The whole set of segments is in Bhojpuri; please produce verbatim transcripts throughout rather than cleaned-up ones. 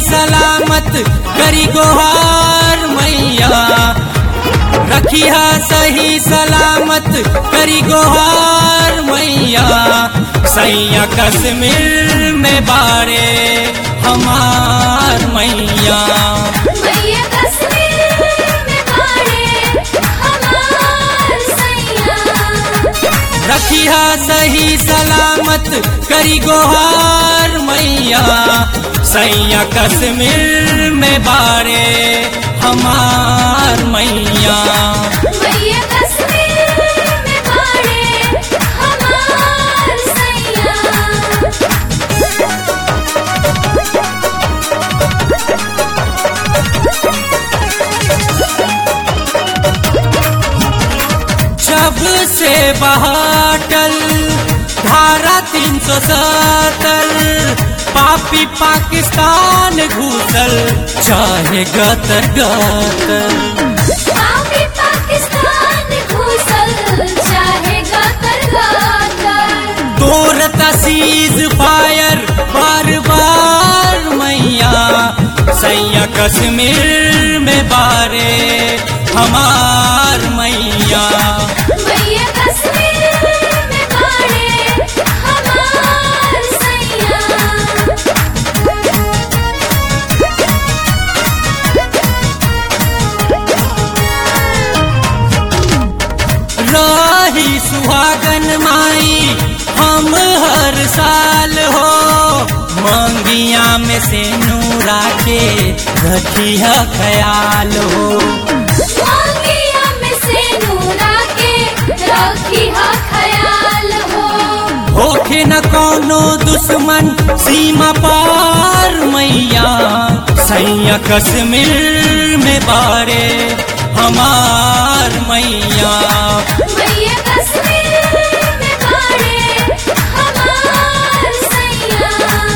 सलामत करी गोहार मैया, रखिया सही सलामत करी गोहार मैया। सैया कश्मीर में बारे हमार मैया, मैया कश्मीर में बारे हमार सैया। रखिया सही सलामत करी गोहार मैया। सैया कश्मीर में बारे हमार मैया, मैया कश्मीर में बारे हमार सैया। जब से बहाटल धारा तीन सौ सत्तर, पापी पाकिस्तान घुसल चाहे गतर गतर। पापी पाकिस्तान घुसल चाहे गतर गतर। तोर तसीज फायर बार बार मैया। सैया कश्मीर में बारे हमार मैया, मैया कश्मीर में बारे हमार सैया। राही सुहागन माई हम हर साल हो। मंगिया में से नूरा के रखिया ख्याल हो। मांगिया में से नूरा के रखिया ख्याल हो। होखे न कोनो दुश्मन सीमा पार मैया। सैया कश्मीर में बारे हमार मैया, मैया कश्मीर में बारे हमार सैया।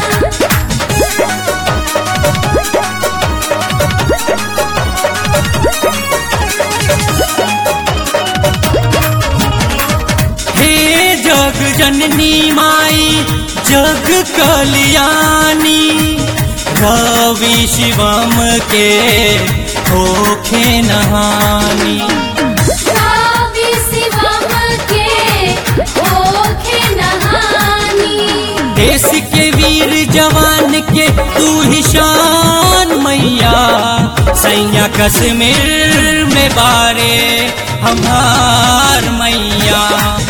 हे जग जननी माई जग कल्याणी। रवि शिवम के होखे नहानी। रवि शिवम के होखे नहानी। देश के वीर जवान के तू ही शान मैया। सैया कश्मीर में बारे हमार मैया।